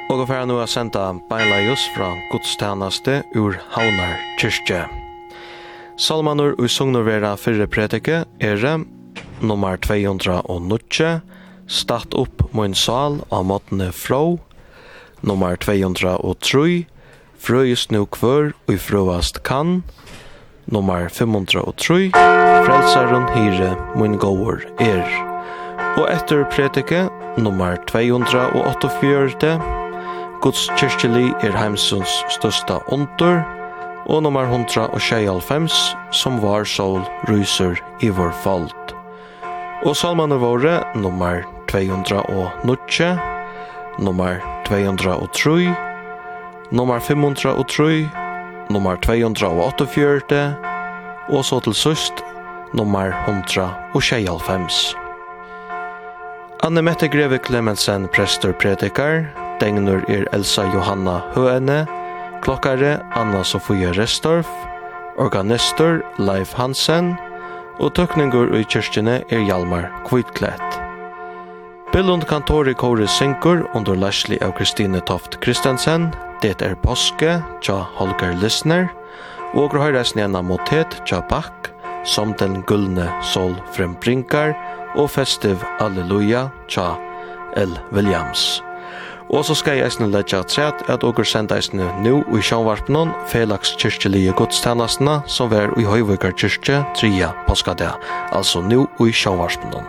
Og for nu å sende beinleios fra godstjeneste ur Havnar kyrkje. Salmanur og sogner vera fyrre predike nummer 209, Statt opp min sal av måtene frå, nummer 203, Frøyest nu kvør og frøast kan, nummer 503, Frelsaren hire min gåur Og etter predike nummer 248, Guds kyrkjeli heimsons størsta under, og nummer 195, som var sol ryser i vår falt. Og salmane våre nummer 209, nummer 203, nummer 503, nummer 248, og så til søst nummer 195. Anne Mette Greve Clemensen, prester predikar, Degnur Elsa Johanna Høene, klokkare Anna Sofia Restorff, organister Leif Hansen, og tøkningur i kyrkjene Hjalmar Kvitklett. Billund kantor i kore synkur under Leslie av Kristine Toft Kristensen, det påske, tja Holger Lissner, og høyres njena motet tja Bach, som den gullne sol frembrinkar, og festiv Alleluja tja L. Williams. Og så skal jeg eisne letja træt at okker senda eisne nu i sjånvarpnon Felaks kyrkjelige godstjenestene som var i Høyvikar kyrkje 3. påskadag, altså nu i sjånvarpnon.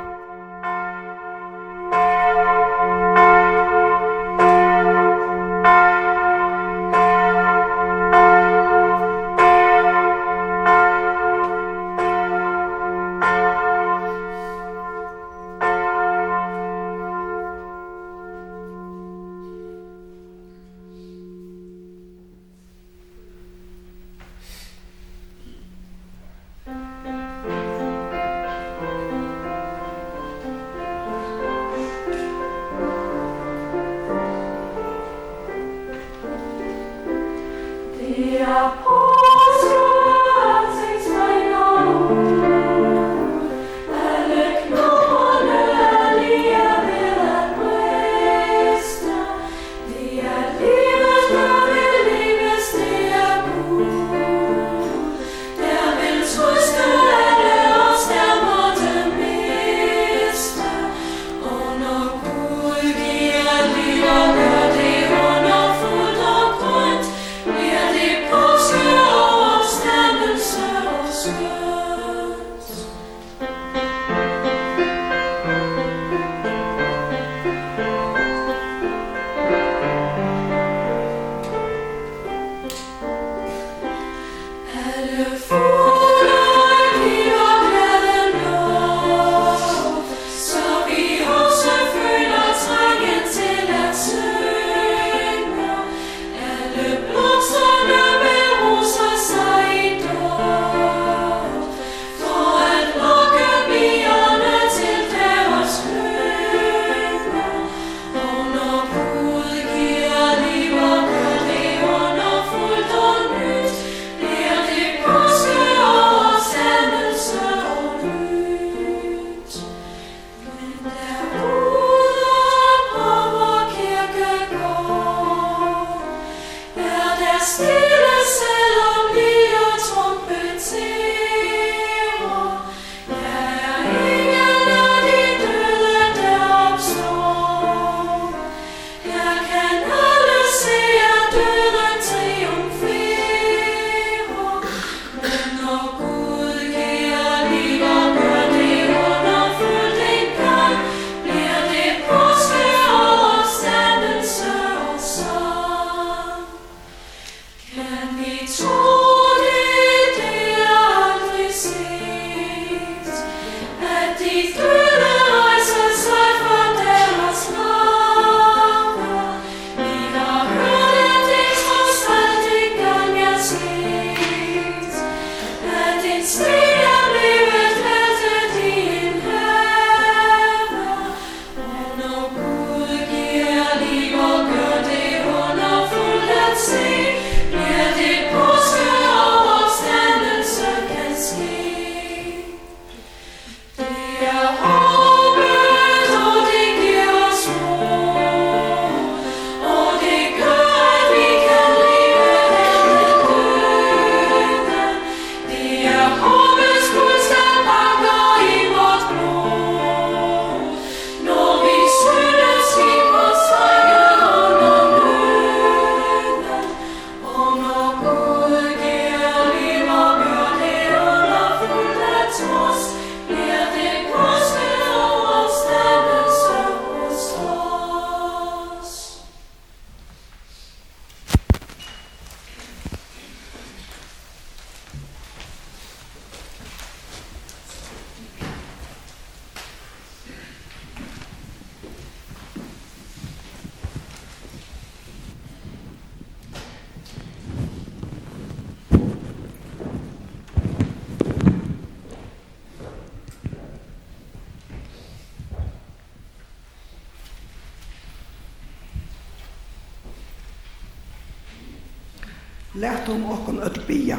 Lät okkon öll bia.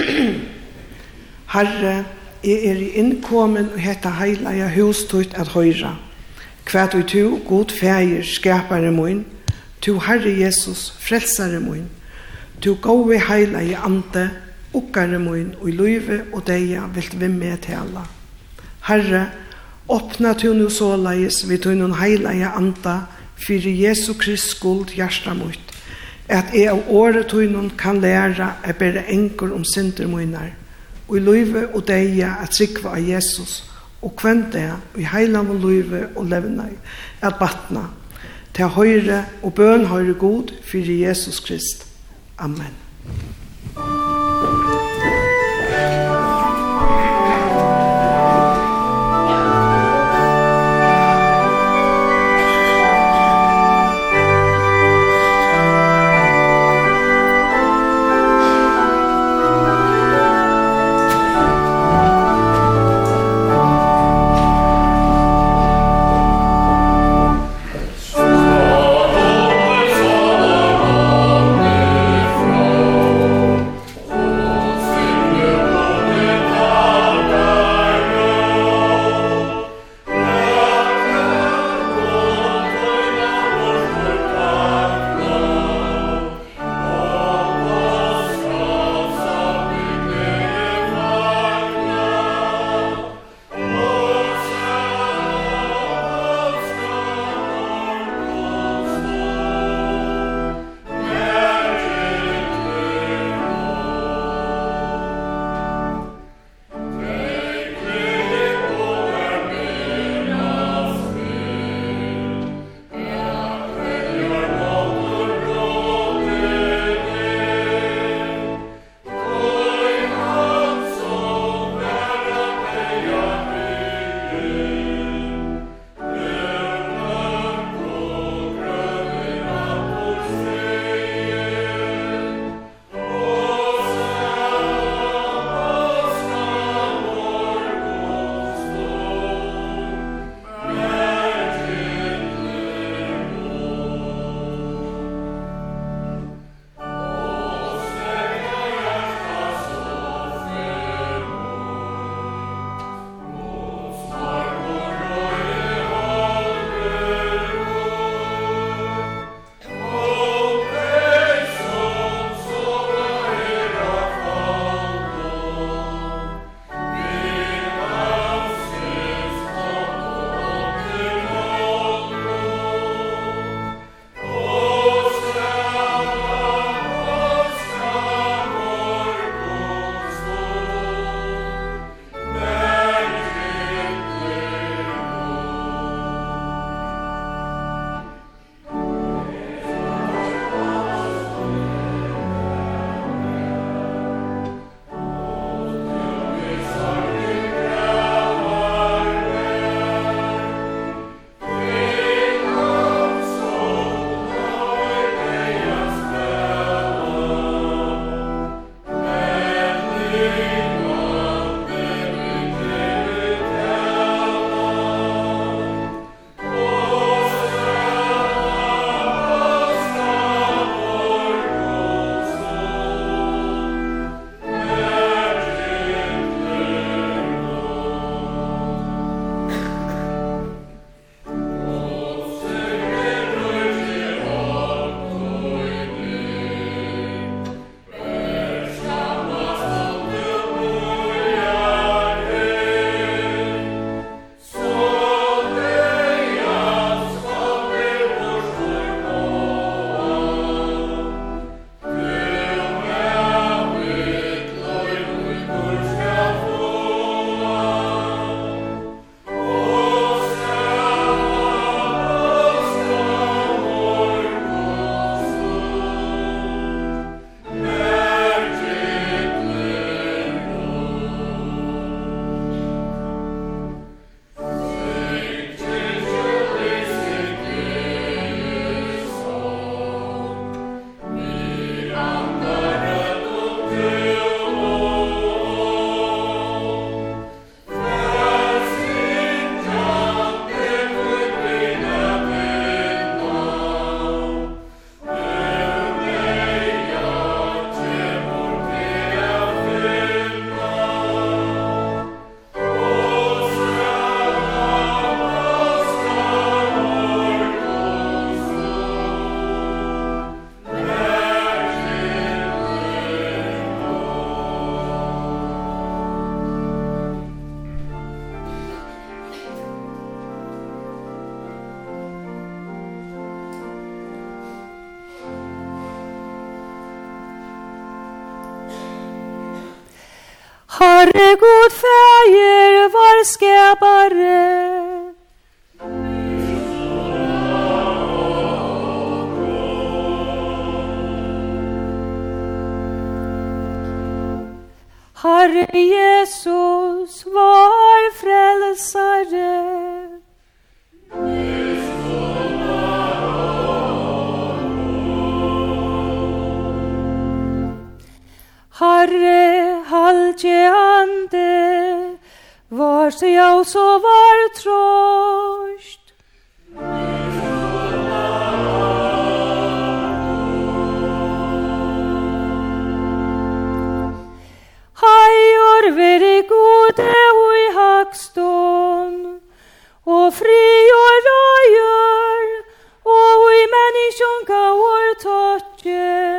Herre, i innkommen og hetta heilaja hustut at høyra. Kvært og tu, god fægir, skapare moin, tu Herre Jesus, frelsare moin, tu gode heilaja ante, okkare moin, og i løyve og deia vilt vi med til alla. Herre, åpna tu nu såleis vid tu nun heilaja anta, fyrir Jesu Krist skuld hjärsta mot, at jeg av året tu nun kan læra a bæra enkur synder moinar, og i løyve og deia at sikva av Jesus, og kvende i heilan og løyve og levnei at batna, til høyre og bøn høyre god fyrir Jesus Krist. Amen. Herre god fäger var skapare. Herre Jesus var frälsare. Herre halge ande, vars jag så var trost. Hajor veri gode og i hakstånd, og fri og røyer, og i människan gaur tåtje.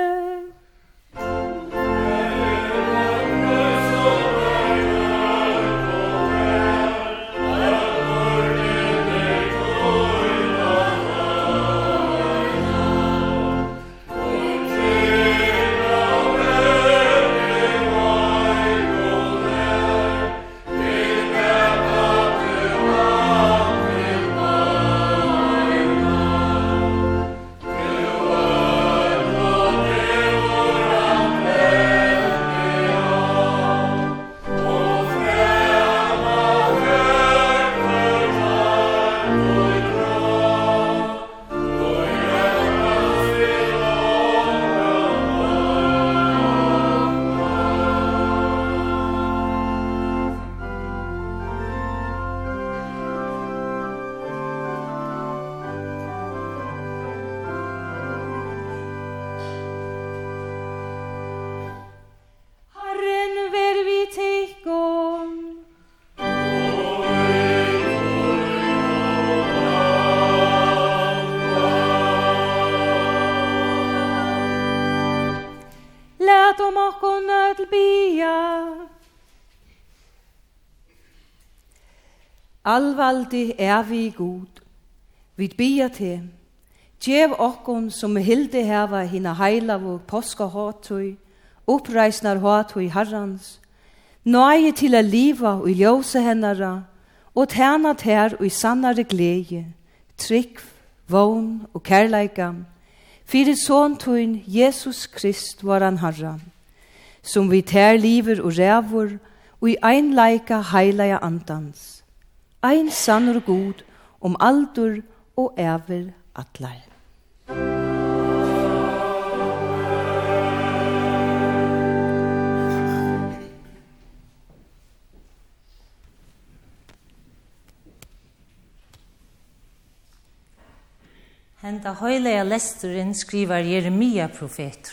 Allvaldig vi god, vid bia til, djev okkon som hilde heva hina heilav og påska hatui, uppreisnar hatui herrans, nøye til a liva og ljóse hennara, og tæna ter og sannare glede, trygg, vogn og kærleika, fyrir såntuin Jesus Krist varan herra, som vi ter liver og rævur, og i einleika heilaja andans, ein sannur god aldur og æver atlar. Henda høylega lesturin skrivar Jeremia profeter.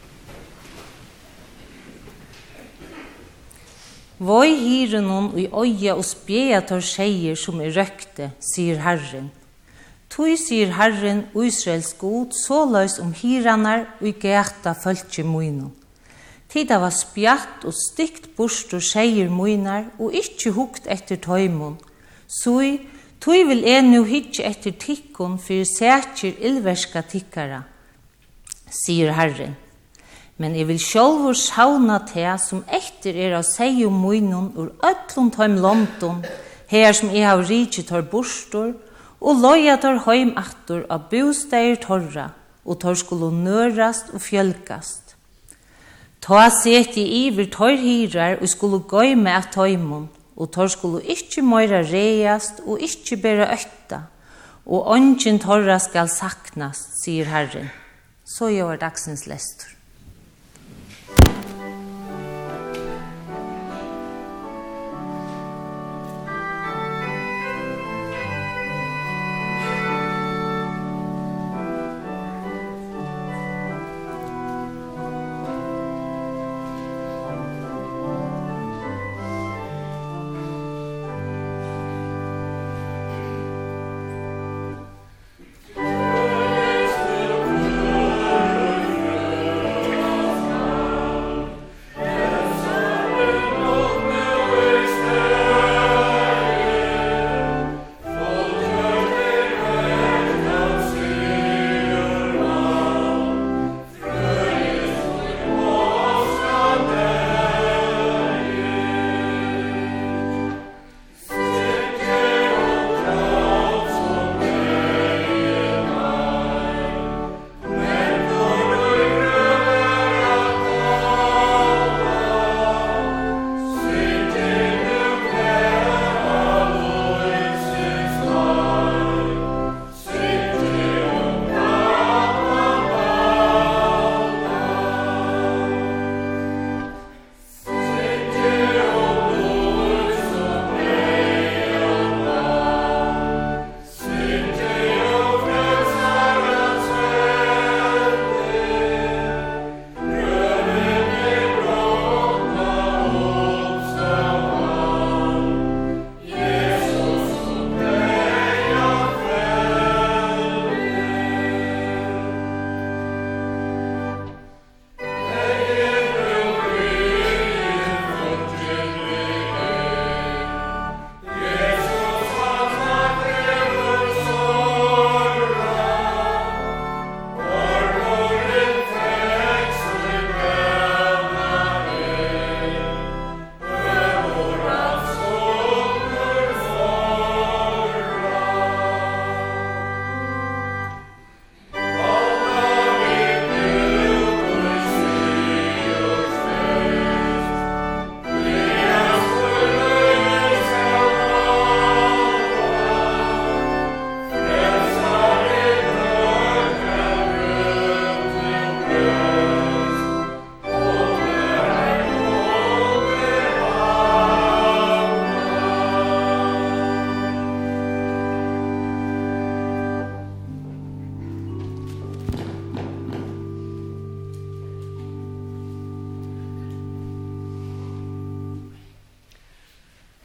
Voi hirenon og i øya og spjeja tar skeier som røkte, sier Herren. Tui sier Herren, Israels god, så løs hiranar og i geta følge muino. Tida var spjatt og stygt bort og skeier muinar og ikkje hukt etter tøymon. Tui vil nu hitje etter tikkon for sækjer ilverska tikkara, sier Herren. Men jeg vil sjálvur sauna te som etter av seg og munnen ur öllum tøym London, her som jeg har rikket tar bostor, og loja tar heim attor av bosteir torra, og tar skulle nørast og fjölkast. Ta seti iver tar hirar og skulle gøyme at tøymon, og tar skulle ikkje møyra reiast og ikkje bera øtta, og ongen torra skal saknast, sier Herren. Så gjør dagsens lestur.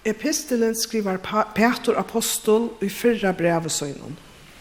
Epistelen skriver Petur apostol i fyrra brevesøgnen.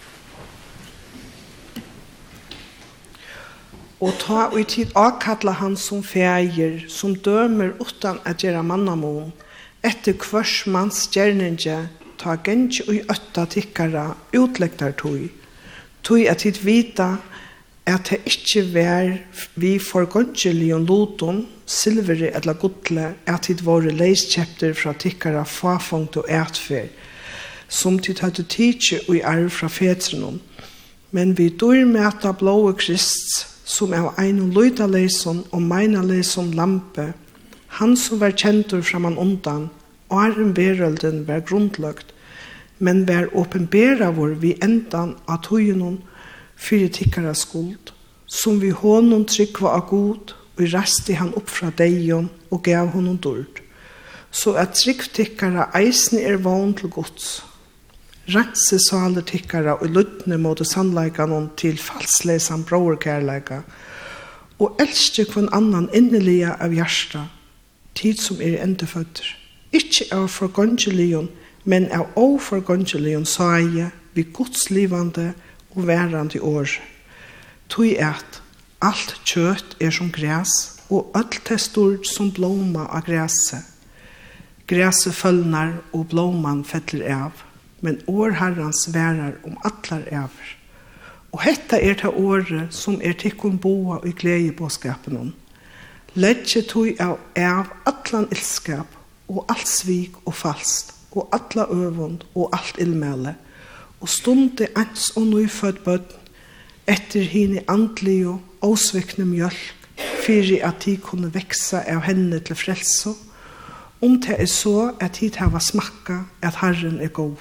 Og ta og i tid akkalla han som feir, som dømer utan at gjøre mannamon, etter kvørs mans gjerninge, ta gengi og i øtta tikkara, utlegtar tog at tid vita at det ikke vær vi forgångelig og loton, silveri eller godle, at det våre leiskjepter fra tikkara fafongt og ætfer, som tid hadde tidsi og i arv fra fedrenon. Men vi dørmeta blåe Krist, som er ein løyda leison og meina leison lampe, han som var kjentur framan undan, og en verølden var grundlagt, men var åpenbera vår vi endan av tøyenon fyrir tikkara skuld, som vi honom tryggva av god, og rasti han opp fra deion og gav honom dord, så at tryggtikkara eisne vån til gods. Rense saler tikkara og luttne måte sannleikanon til falsleisan broerkærleika, og elske kvann annan innelige av hjärsta, tid som endeføtter. Ikke av forgångelion, men av oforgångelion saie vi godslivande og værande år. Tui at alt kjøtt som græs, og alt er stort som blomma av græset. Græset følnar og blomman fettler av, men årherrans værar atlar æver. Og hetta ta året som tikkun boa og i gledebåskapen om. Ledje tui av atlan ilskap, og alt svik og falst, og atla øvund og alt ilmæle, og stunde ans og nøyfødd bøtten, etter hine andlige og svikne mjølk, fyrir at de kunne veksa av henne til frelso, det så at de hava smakka at Herren god.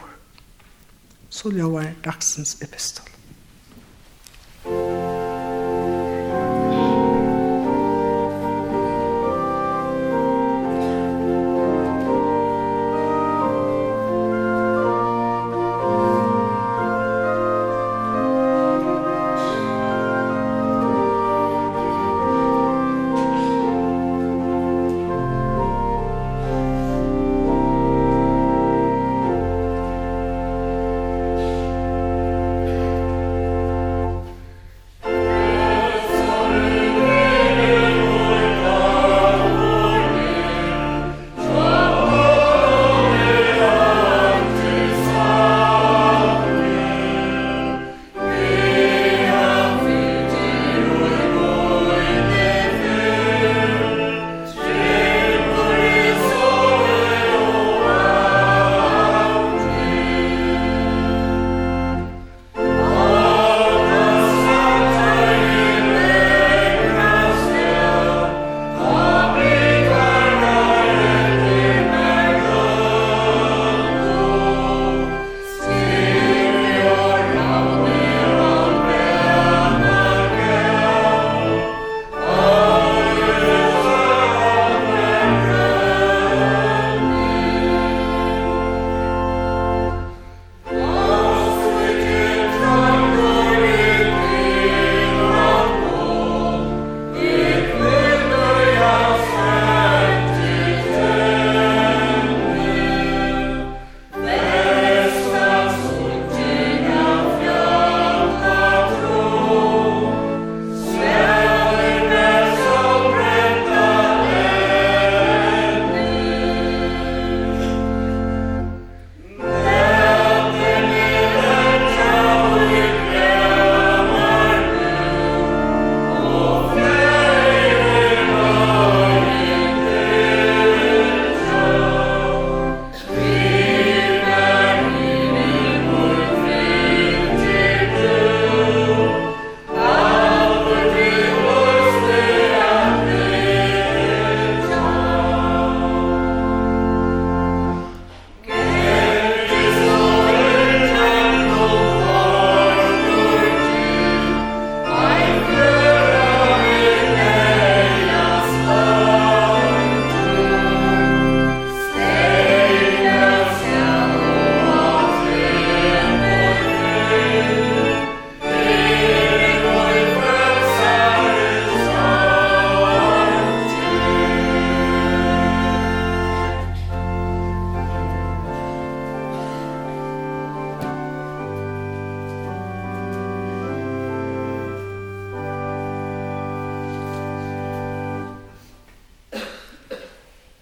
Så lovar dagsens epistol.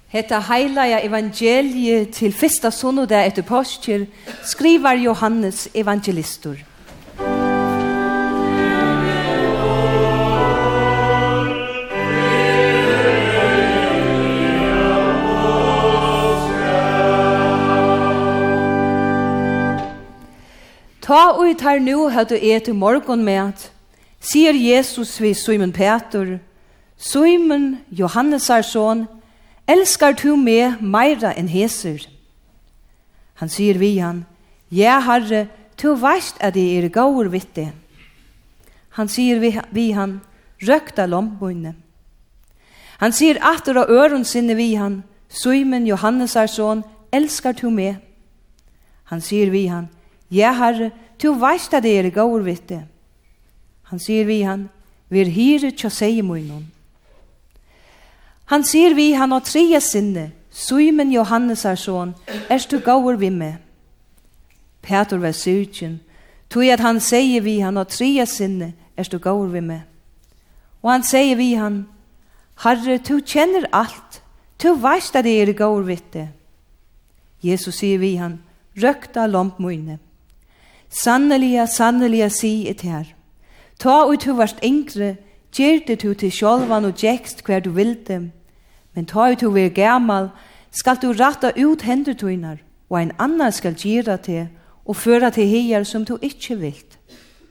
Hetta heilaja evangelie til fyrsta sunnudag etter påsker skriver Johannes evangelistor. Ta og tar nu hadde et morgon med, sier Jesus ved Simon Peter, Simon, Johannes' son, elskar du meg meira enn heser? Han sier vi han, ja, Herre, du veist at jeg er gaur vidt det. Han sier vi han, røkta lombøyne. Han sier atter av øren sinne vi han, Simon, Johannes' son, elskar du meg? Han sier vi han, ja, Herre, du veist at jeg er gaur vidt det. Han sier vi han, vi er hyre tja seg munnen. Han sier vi han og tredje sinne, Simon Johannes' son, du gaur vi med? Peter var syrkjen, tog at han sier vi han og tredje sinne, du gaur vi med? Og han sier vi han, Herre, du kjenner alt, du veist at jeg er gaur vidt det. Jesus sier vi han, røkta lomp munne. Sanneliga, sanneliga, si et her. Ta ut du varst yngre, gjerte du til sjálvan og gjekst hver du vilde. Men ta ut du var gammal, skal du ratta ut hendertøynar, og en annan skal gjøre til, og føre til heier som du ikke vilt.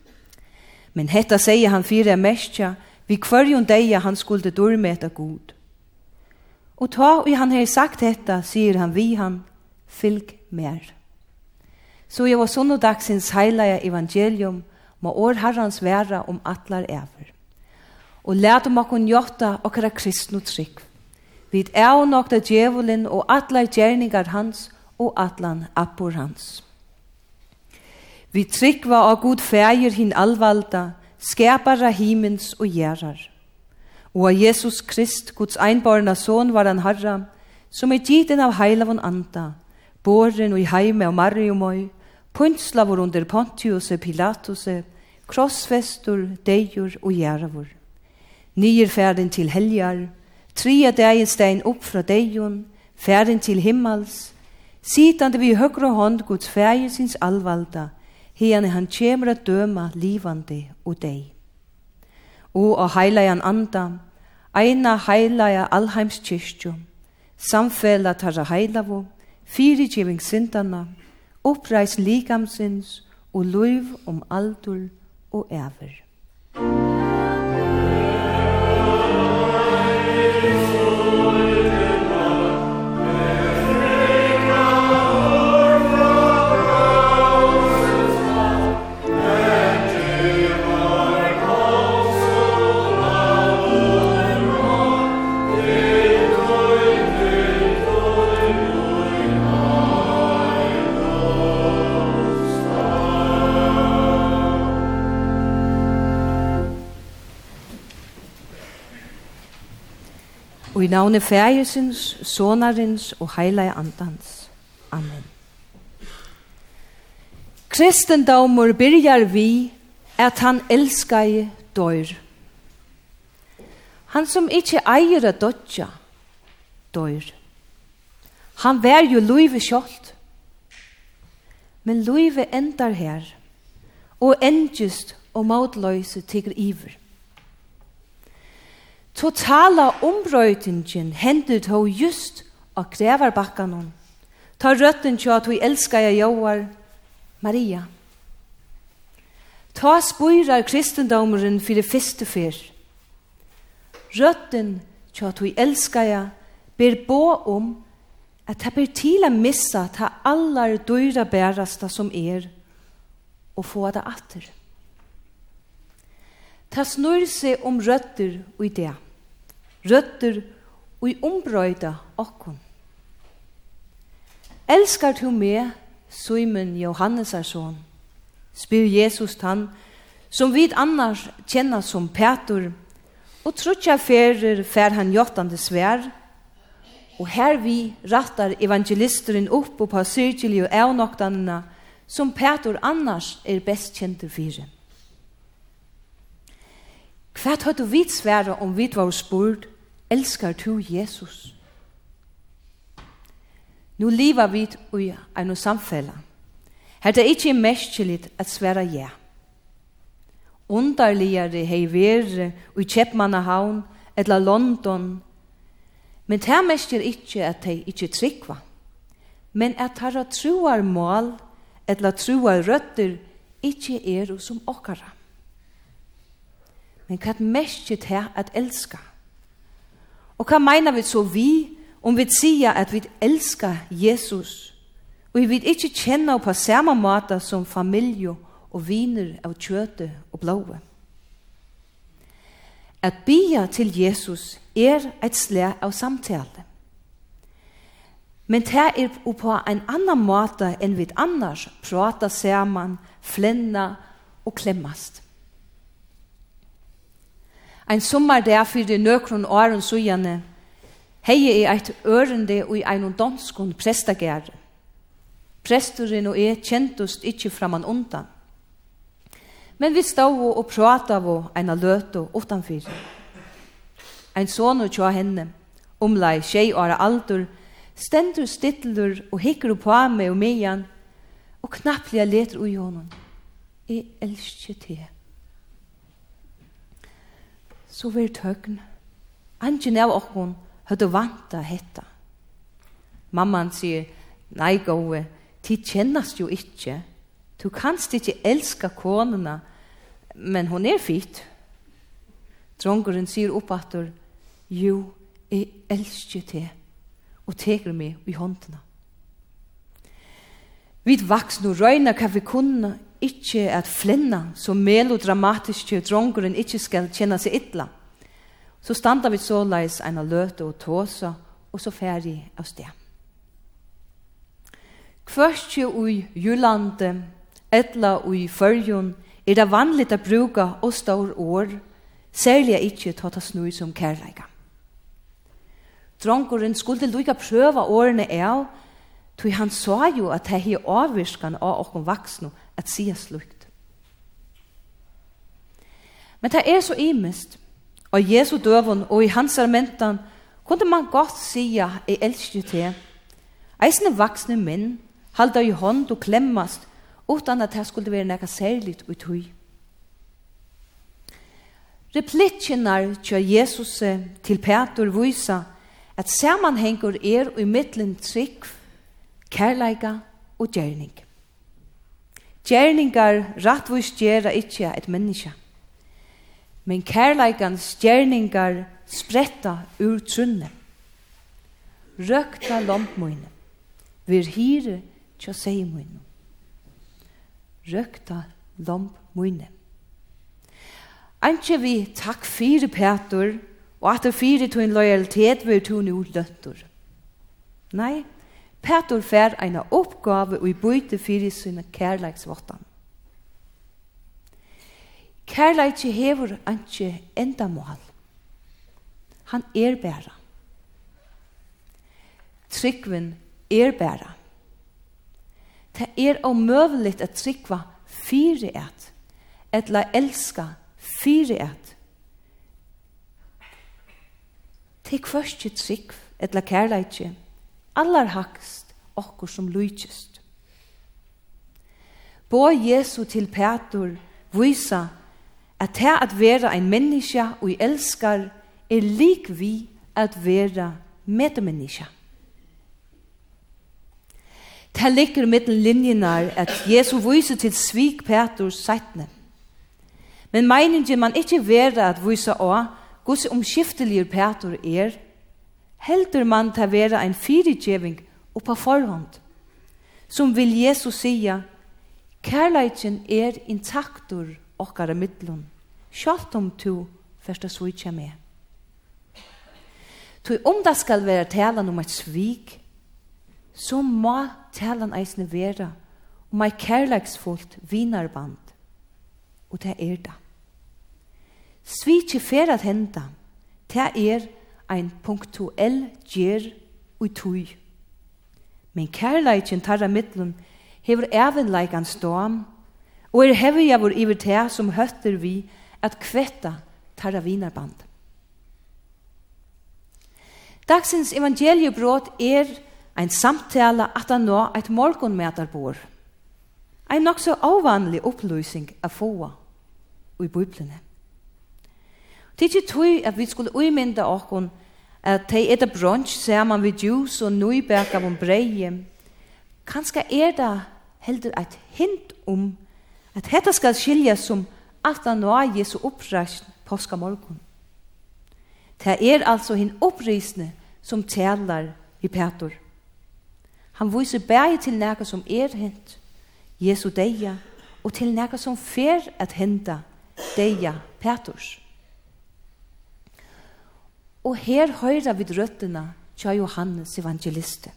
Men hetta sier han fyra mestja, vi kvarjon deia han skulle dormeta god. Og ta og han har sagt detta, sier han vi han, fylg mer. Så jeg var sunnodagsins heilaja evangelium, må år herrans være atlar ever. Og let okkur njóta okkara kristnu trygg. Vid nokta djevulin og atlar gjerningar hans og atlan appur hans. Vi tryggva av god fægir hin alvalda, skapara himins og gjerar. Og av Jesus Krist, Guds einbarna son, var han herra, som giten av heilavon anda, boren og i heime av Mariumøy, puntslavor under Pontius Pilatus, krossfestor, deijur og gjeravor. Nyer ferden til heljar, tria dagen stein opp fra deijon, ferden til himmels, sitande vi høyre hånd Guds fægir sins alvalda, hiane han kjemur at døma livande og dei. Og av heilajan anda, eina heilaja allheims kyrkju, samfella tarra heilavo, fyrirgiving syndana, uppreis likamsins og luiv aldur og ever. Og i navnet Fægisins, Sonarins og Heilaja Andans. Amen. Kristendomur byrjar vi at han elskar dør. Han som ikke eier a dødja, dør. Han vær jo luive kjolt. Men luive endar her, og endjust og mautløyse tigger iver. Totala ombrøytingen hendet ho just av grevarbakkanon. Ta røtten til at vi elskar jeg Joar, Maria. Ta spyrar kristendomeren for det første fyr. Røtten til at vi elskar jeg ber bo at det ber til å missa ta allar dyra bærasta som og få det atter. Ta snur seg røtter og idé. Røtter og ombrøyda okkon. Elskar du meg, Simon Johannes' son? Spyr Jesus han, som vid annars kjenner som Peter, og trutja ferer fer han jottande svær, og her vi rattar evangelisteren opp på syrkjelig og avnoktanene, som Peter annars best kjenter fyrir. Hva hadde vi svære om vi var spurt, elskar du Jesus? Nu lever vi i en samfella. Her det ikke mestligt at svære ja. Underligere hei vere i Kjepmannahavn eller London. Men det mestjer ikke at de ikke trykva. Men at de troar mål eller troar røtter ikke er som okkara. Men hva mestjer det at elska? Og hva mener vi så vi om vi sier at vi elskar Jesus og vi ikke kjenner på samme måte som familie og viner av kjøte og blåe? At bia til Jesus er et slag av samtale. Men det er på en annan måte enn vi annars prater sammen, flenna og klemmast. Ein sommar der fyrir nøkron åren sujane, hei er eit ørende og ein danskon prestagere. Presturen og jeg kjentust ikkje framan undan. Men vi stod og prata av en løto utanfyr. Ein son tja henne, omlai 6 år alder, stendur stittlur og hikker på meg og mejan, og knapplega leter ui honom. Jeg elsker te. Så vi tøgn. Angen av okkon hadde vanta hetta. Mamman sier, nei gåe, tid kjennast jo ikkje. Du kanst ikkje elska konuna, men hon er fit. Drongeren sier oppatter, jo, jeg elsker te, og teker meg i håndene. Vi vaksne røyna hva vi kunne ikke at flenna så melodramatiske drongeren ikke skal kjenne seg ytla. Så standa vi såleis en løte og tåsa, og så ferdig av sted. Kvørstje ui Jylande, etla ui Førjun, er det vanligt å bruka og stor år, særlig ikke ta ta snui som kærleika. Drongeren skulle lukka prøva årene av, tog han sa jo at det er avvirskan av okkom vaksne at sia slukt. Men det er så imest, og Jesu døven og i hans armentan kunne man godt sia i elskje til. Eisne vaksne menn halda i hånd og klemmast utan at det skulle være nekka særligt uttøy. Replikkjenar til Jesus til Peter vysa at samanhengur er i middelen trygg, kærleika og gjerning. Gjerningar rattvis gjera ikkje et menneske, men kærleikans gjerningar spretta ur trunne. Røkta lompmøyne, vir hire tja seimøyne. Røkta lompmøyne. Anke vi takk fire Peter, og at det fire to en lojalitet vil to nu løttor. Nei, Peter fær en oppgave og i bøyte fire sine kærleiksvåttan. Kærleikje hever anke enda mål. Han er bæra. Tryggven er bæra. Det er omøvelig at tryggva fire et, etla elska fire et. Tek først til trygg, etla kærleikje, allar hakst okkur som lujtjest. Bå Jesu til Peter vysa at det at være ein menneske og elskar er lik vi at være medmenneske. Det ligger mittel linjenar at Jesu vyser til svik Peter seitne. Men meningen man ikke være at vysa å gos omskiftelige Peter er, heldur man til å være en fyrirgjeving og på forhånd, som vil Jesus sia, kærleiken er intaktur okkara midlun, sjalt om tu fyrsta svitja med. Tu om det skal være talan om et svik, så må talan eisne være om et kærleiksfullt vinarband, og det er det. Svitje fer at henda, det er ein punktuell gjer og tui. Men kærleiken tarra midlun hever evenleikans dom, og er hevja vår iver te som høtter vi at kvetta tarra vinarband. Dagsens evangeliebrot er en samtale at han nå et morgenmæterbord. En nok så avvanlig opplysning av få i Bibelen. Det er ikke tog at vi skulle umynda oss at de etter brunch sammen med juice og nøybæk av breie. Kanskje det heldur et hint at dette skal skiljes som at han nå er Jesu oppreist påskamorgon. Det altså hin opprisende som taler i Peter. Han viser bare til noe som hent, Jesu deia, og til noe som fer at henda deia Peters. Og her høyrer vi røttene til Johannes evangeliste.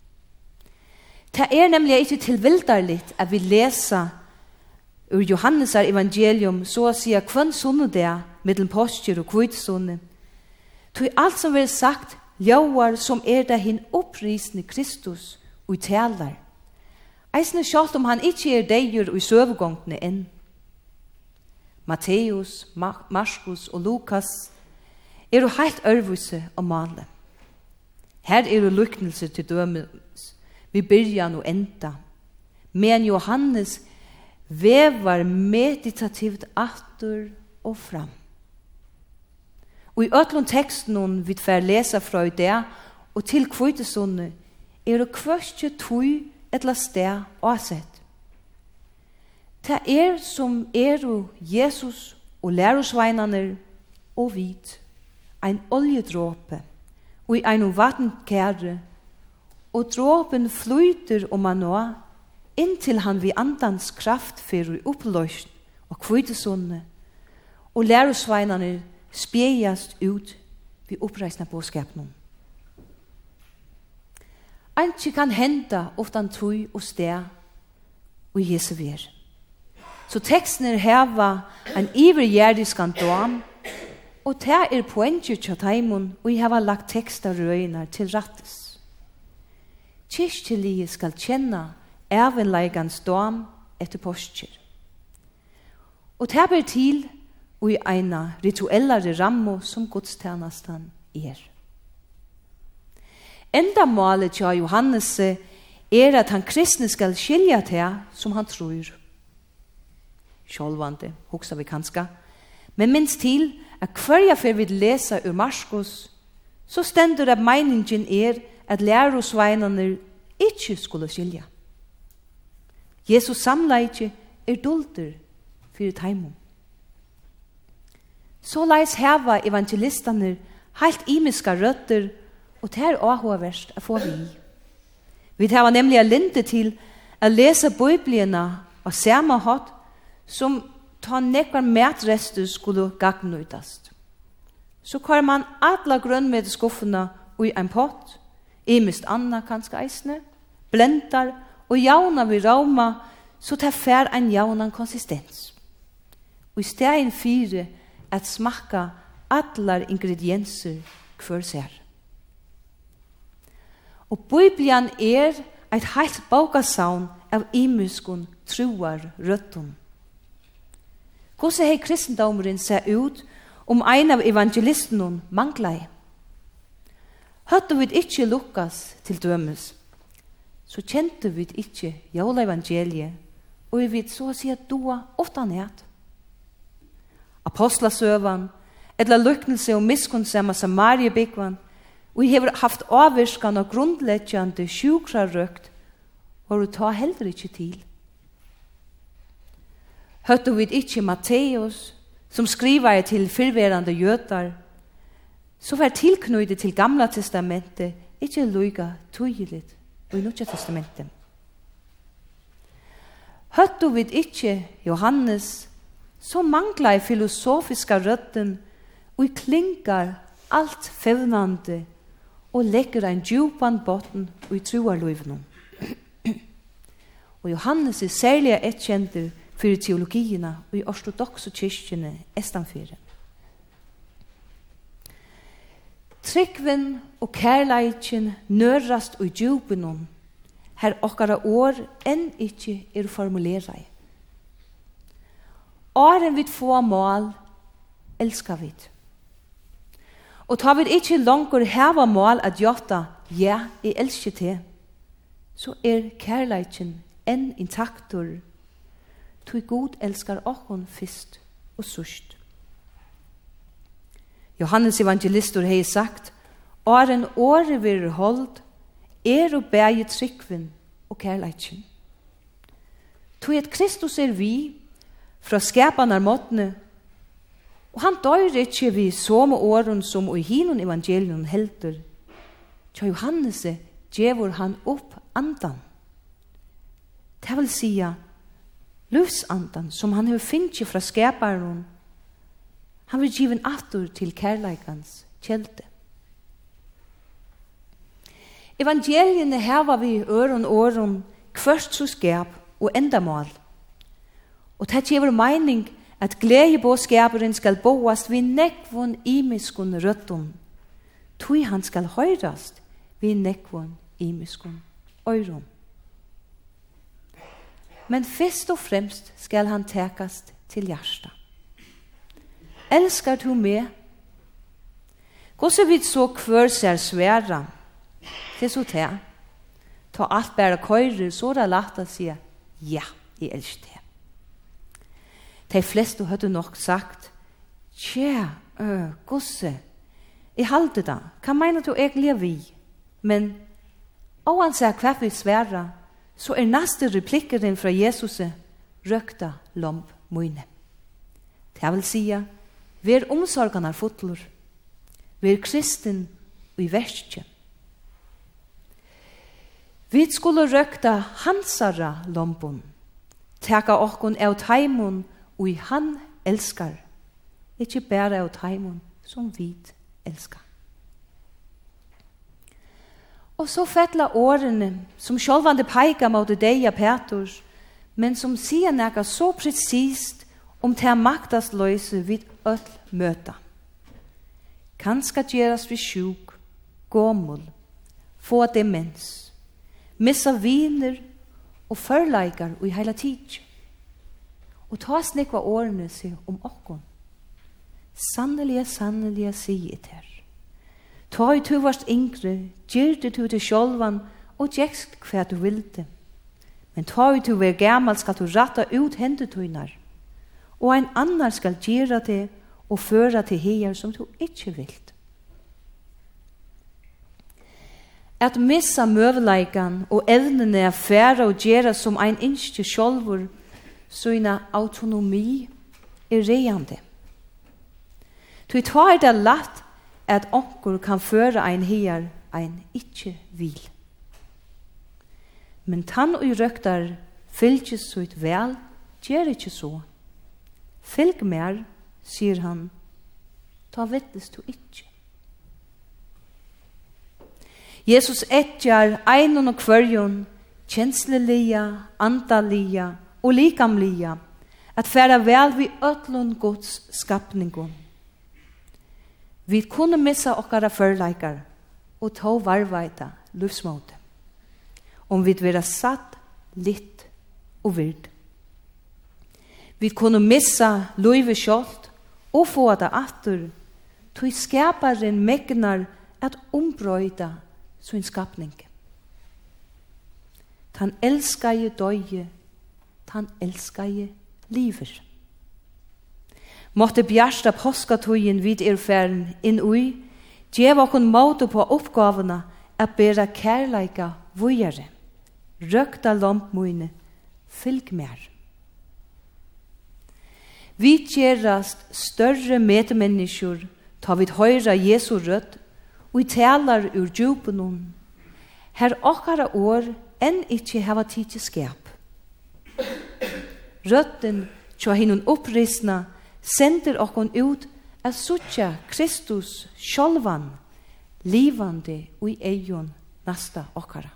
Det nemlig ikke tilvilderligt at vi leser ur Johannes evangelium så å si kvann sunne det mellom påskjer og kvitsunne. Til alt som vil sagt ljauar som det hin opprisende Kristus og taler. Eisne sjalt om han ikke deier og søvgångene enn. Matteus, Markus og Lukas jo helt ørvuse og male. Her jo lyknelse til dømes, vi byrjan og enda. Men Johannes vevar meditativt atter og fram. Og i øtlund teksten vi får lesa fra i det, og til kvitesonne, det kvøstje tøy etla sted og sett. Det som jo Jesus og lærosveinane og vit, ein oljedråpe, og i ein vattenkære, og dråpen flyter man nå, inntil han vi andans kraft fyrir oppløst og kvitesonne, og lærosveinane spjejast ut vid oppreisna bådskapen. Anki kan henda oftan tøy og sted og Jesu ver. Så teksten heva en ivergjerdisk dam, og det poenget til taimon, og jeg har lagt tekster røyner til rattes. Kirkelige skal kjenne ævenleikans dam etter påskjer. Og det ber til og i eina rituellare rammo som godstjenastan Enda målet til Johannes at han kristne skal skilja til som han tror. Sjålvande, hoksa vi kanska. Men minst til at hverja fer vi lesa ur Markus, så stendur at meiningen at lærosveinane ikkje skulle skilja. Jesus samleitje dulter fyrir taimon. Så leis heva evangelistane helt imiska røtter, og det avhåverst å få vi. Vi heva nemlig linde til å lese Bibliene av samme hatt som ta nekvar matrester skulle gagnutast. Så kvar man alla grunn med skuffene i en pott, imist anna kanskje eisne, blendar og jauna vi rauma, så tar fær en jaunan konsistens. Og i stedet fire at smakka allar ingredienser hver ser. Og Bibelen et heilt bókasavn av imuskun truar røttun. Hvordan hei kristendomren ser ut ein av evangelistene manglei? Høtte vi ikkje Lukas til dømes, så kjente vi ikkje jævla evangeliet, og vi vet så å si at doa ofta nært. Apostlasøvan, eller lyknelse og miskunnsamma Samariebygvan, og vi har haft avvirskan og grunnleggjande sjukrarøkt, og vi tar heller ikkje til. Høtte vi ikkje Matteus, som skriver til fyrverande jøtar, så var tilknøyde til Gamla testamentet ikkje lyga tøyeligt og i Nutja testamentet. Høtte vi ikkje Johannes, så manglar filosofiska røtten og klingar alt fevnande og legger en djupan botten og i truarløyvnum. Og Johannes særlig kjenter for teologierna og i ortodoxe kyrkjene estanfyrir. Tryggven og kærleikjen nørast og djupenum her okkara år enn ikkje formulera i. Åren vi få mål, elskar vi. Og tar vi ikkje langer heva mål at gjøtta, ja, jeg elsker til, så kærleiken enn intaktor, tog god elskar okkon fyrst og sørst. Johannes evangelistor hei sagt, «Åren året vil holdt, og bæge trykven og kærleiken. Tog at Kristus vi, fra skapanar måttene, og han dør ikke vi somme åren som i hinon evangelion helter. Tja Johannes djevor han opp andan. Det vil sia, livsandan som han har finnet fra skaparen, han vil given atur til kærleikans kjelte. Evangeliene heva vi åren kvørst så skap og endamål. Og det gjør mening at gledebåskaperen skal boast vid nekvån imiskun røttun, tog han skal høyrast vid nekvån imiskun øyron. Men først og fremst skal han tekast til hjärsta. Elskar du meg? Hvordan vi så kvør ser sværa? Det så til. Ta alt bare køyre, så det lagt å si, ja, jeg elsker det. De fleste hadde nok sagt, tja, gosse, jeg halte det. Hva mener du egentlig er vi? Men, og han sier hva vi sværa, så neste replikkeren fra Jesus røkta lomp møyne. Det vil si, vi omsorgene fotler, vi kristen og i verste. Vi skulle røkta hansara lompun, teka okkon av taimon og han elskar, ikke bare av taimon som vi elskar. Og så fettla årene som sjølvande peika mot deg av Petrus, men som sier neka så presist om til maktas løse vid øll møta. Kanska gjeras vi sjuk, gommel, få demens, missa viner og førleikar og i heila tid. Og ta snikva årene seg om okkon. Sannelig, sier det her. Ta i tu varst yngre, gyrde tu til sjolvan og gjekst hva du vilde. Men ta i tu var gammal skal du ratta ut hendetuinar, og ein annar skal gira det og føra til her som du ikkje vilt. At missa møveleikan og evnene er færa og gjera som ein innskje sjolvor, sånne autonomi reande. Tu tar det latt at onkur kan føre ein her ein ikkje vil. Men tann og røktar fylgje så ut vel, gjør ikkje så. Fylg mer, sier han, ta vittnes du ikkje. Jesus etjar einon og kvørjon, kjenslelia, andalia og likamlia, at færa vel vi ötlun Guds skapningon. Vi kunne missa okkara førleikar og ta varvaita livsmåte. Om vi vera satt, litt og vird. Vi kunne missa løyve kjolt og få det atter, tog skaparen megnar at ombrøyda sin skapning. Han elskar je døye, han elskar je liver. Måtte bjarsta påskatøyen vid færen inn ui, djev okkon måte på oppgavene at bera kærleika vujere. Røkta lompmøyne, fylg mer. Vi gjerast større medmennesker, ta vid høyra Jesu rødt, og i talar ur djupenon. Her okkara år enn ikkje hava tid til skap. Røtten tja hinun opprisna sender okkon ut at suttja Kristus sjálvan, livande og i eion nasta okkara.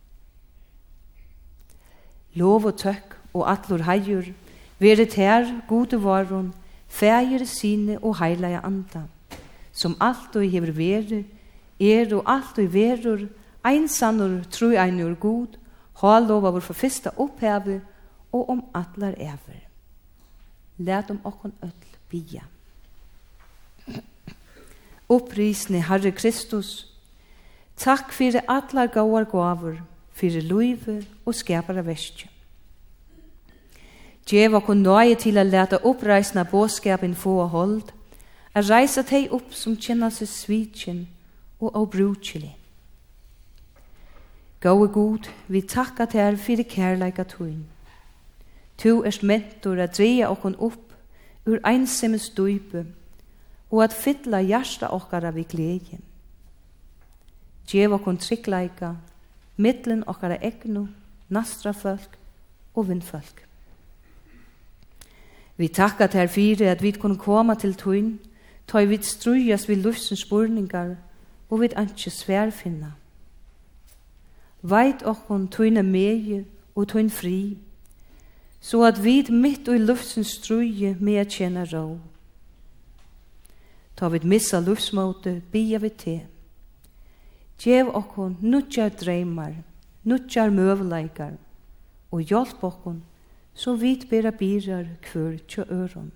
Lov og tøkk og atlur heiur, veret her gode varon, fægir sine og heilaja anda, som alt og hever vere, og alt og verur, einsannur tru einur god, ha lov av vår forfista oppheve, og om atlar ever. Læt om okkon öll bia. Upprisne Herre Kristus, takk fyrir atlar gauar gavur, fyrir løyve og skapare verskje. Djev okkur nøye til å lete oppreisna båskapen få og hold, a reisa teg opp som kjenner seg svitjen og avbrukjelig. Gåe god, vi takka til fyrir kærleika tuin. Tu erst mentor a dreia okkur opp ur einsemmes døype og at fylla hjärsta okkara vi glede. Djev okkur tryggleika, mittlen okkara egnu, nastra folk og vindfolk. Vi takka til fyrir at vi kunne koma til tuin, ta vi strujas vid lufsens spurningar og vid anki sværfinna. Veit okkon tuin meie og tuin fri, så at vi mitt i lufsens struje med kjenna rå. Ta vi missa lufsmåte, bia vi te. Gjev okkon nutjar dreymar, nutjar møvleikar, og hjelp okkon så vidt bera birar kvør tjå øron.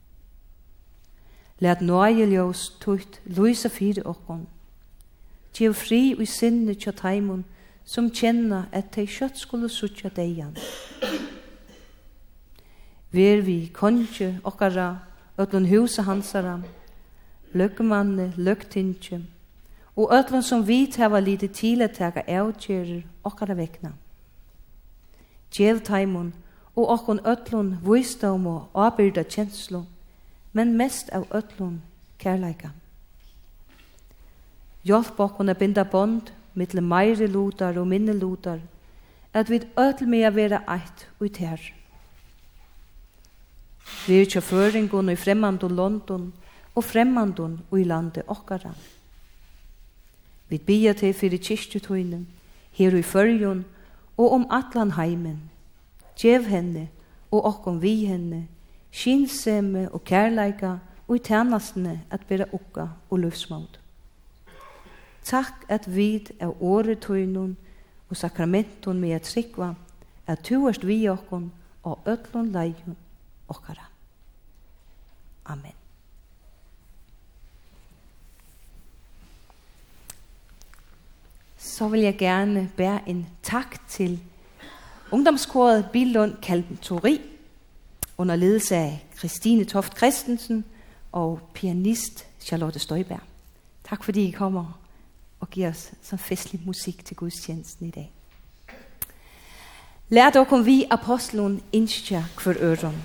Læt nøyeljós tutt lysa fire okkon. Gjev fri i sinne tjå taimon som kjenna at tei kjøtt skulle sutja deian. Ver vi konje okkara, ötlun husa hansara, løkkemanne, løktinje, og ötlun som vit hava lite til at tega avgjerer okkara vekna. Gjev taimon og okkon ötlun visdom og avbyrda kjenslo, men mest av ötlun kærleika. Hjelp okkon a binda bond mittle meire lutar og minne lutar, at vi ötl med a vera eit ut her. Vi er tjåføringon i fremmandun London og fremmandun i landet okkara. Vi bia til fyrir kyrkjutøynen, her i førjon og om atlan heimen. Gjev henne og okkom vi henne, skinsemme og kærleika og i tjenestene at bera okka og løvsmåd. Takk at vi av åretøynen og sakramenton med at trykva, at tuerst vi okkom og ötlun leion okkara. Amen. Så vil jeg gerne bære en tak til ungdomskoret Billund Kalmtori under ledelse af Christine Toft Christensen og pianist Charlotte Støjberg. Tak fordi I kommer og giver os så festlig musik til gudstjenesten i dag. Lær dog om vi apostlen innskja kvar øron.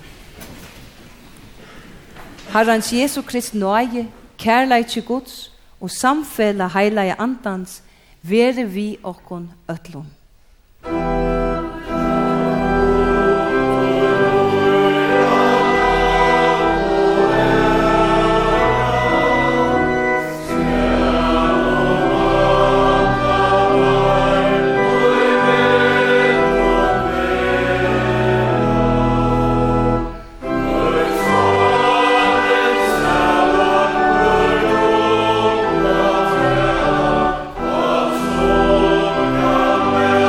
Herrens Jesu Krist nøye, kærleik til Guds og samfella heilige andans, være vi okkon ötlun. Amen.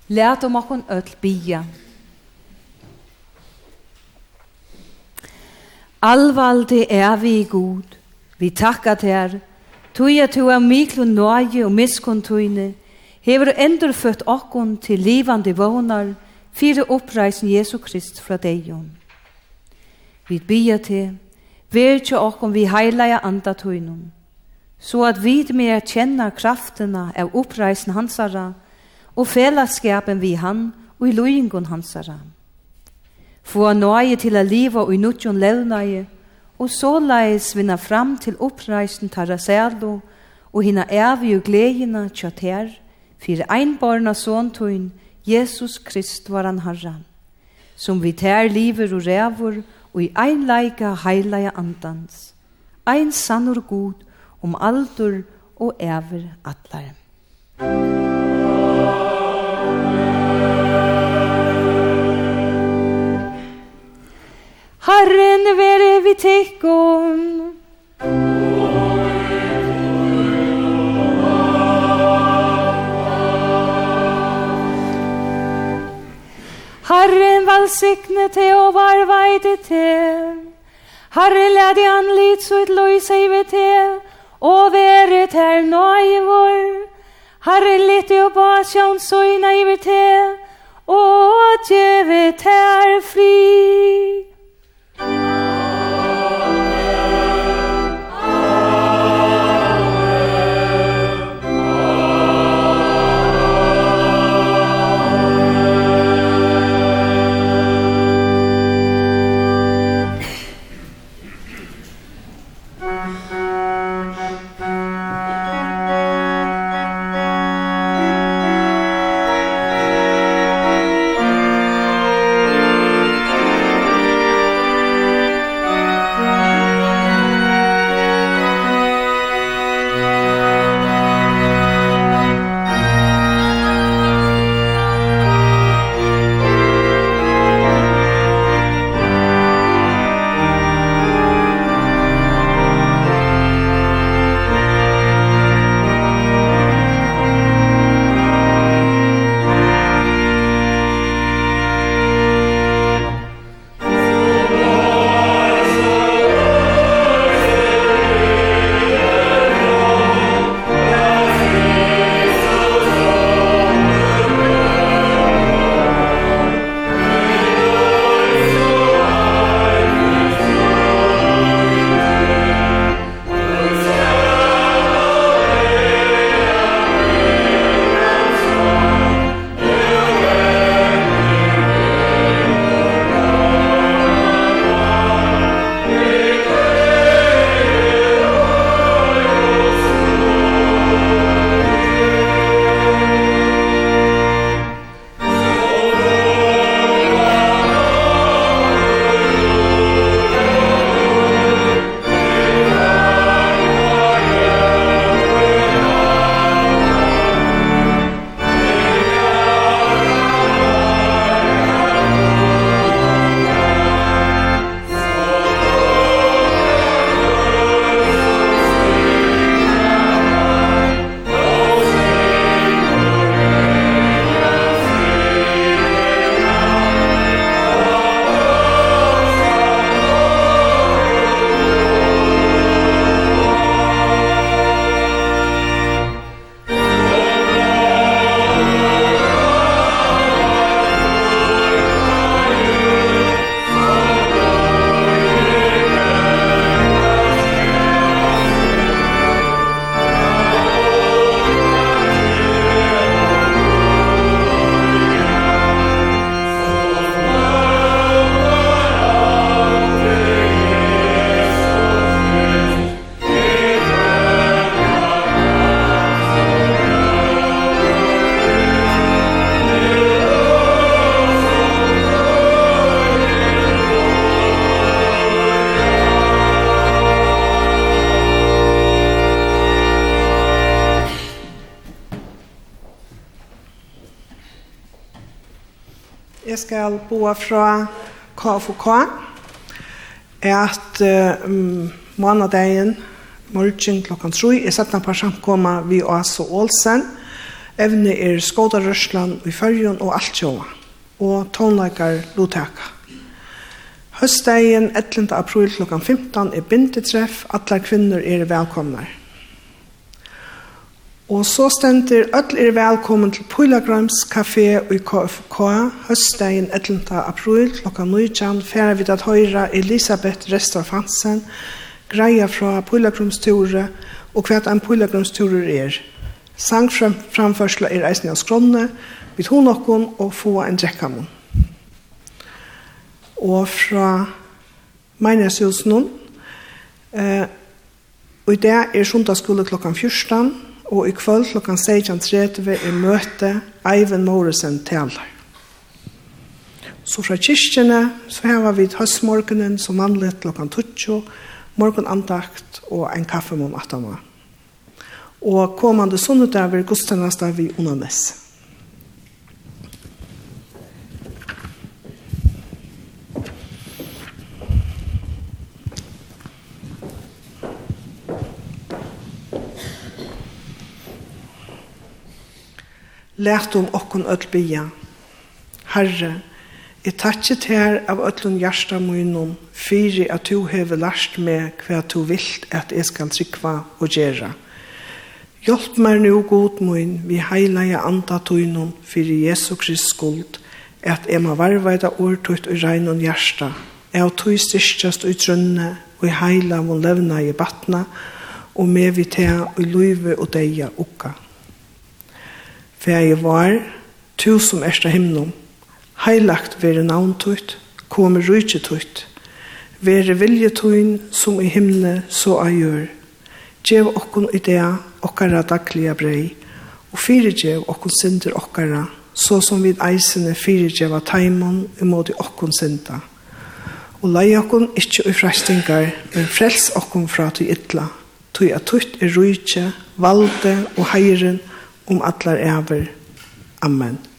Lät om okon öll bia. Allvaldig vi god, vi takkar ter, tog at du miklo nøye og miskontuine, hever endurfødt okon til livande vånar, fire oppreisen Jesu Krist fra deion. Vi bia til, verkje okon vi heilaja andatuinum, så at vi mer kjenner kraftena av oppreisen hansara, og fellesskapen vi han, og i løyngon hansara. Få nøye til a liva og i nutjon levnøye, og så leis vinna fram til oppreisen tarra sælo, og hina evig og gledina tjater, fyrir einbarna såntøyn, Jesus Krist varan Herra, som vi tær liver og rævor, og i ein leika heilaja andans, ein sannur god, aldur og ever atlar. Herren vere vi tekkon. Herren valsikne te og varvaide te. Herren led i anlit så et løysa i ved te, og vere ter nøye vår. Herren litte og basjon søyna i ved te, og djeve ter fri. Jeg skal bo fra KFK at måndagen morgen klokken 3 er satt på samkomma vi Åse Olsen Evne Skådarørsland i Førjun og Altsjåa, og tonleikar Lutaka. Høstdagen 11. april klokkan 15 bindetreff, alle kvinner velkomne. Og så stender alle velkommen til Pulagrams Café i KFK, høstdagen 11. april klokkan 19, færre vidt at høyre Elisabeth Restorff Hansen, greia fra Pulagrams-turet, og hva en Pulagrams-turer Sangframførsla eisne av skronne, vidt hun nokken og få en drekkamon. Og fra Meineshusen, og i det sundagsskole klokkan 14, og i kvöld klokkan 16:30 møte Eivind Morrison taler. Så fra kyrkjene så har vi høstmorgenen som vanligt klokkan 20, morgenandakt og en kaffemon atama. Og kommande sundag vil gudstjeneste vi Unanes. Lært om okkon öll bia. Herre, jeg takkit her av öllun hjärsta munnen, fyri at du hever lært meg hva du vilt at jeg skal trykva og gjera. Hjelp meg nu, god mun, vi heilige anda tøynun fyrir Jesu Krist skuld, at jeg må varvaida ordtøyt og regnon hjärsta, jeg tøy styrstjast og trønne, og i heila mon levna i batna, og med vi tea og luive og deia ukka. For jeg var, tu som ersta himnum, heilagt vere navntøyt, komme rujtjøtøyt, vere viljetøyn som i himne så a gjør, gjev okkon idea okkara dagliga brei, og fyrirgjev okkon synder okkara, så som vid eisene fyrirgjeva taimon imod okkon synda. Og lei okkon ikkje i frastingar, men frels okkon fra ty ytla, ty at tutt rujtje, valde og heiren om atlar ever. Amen.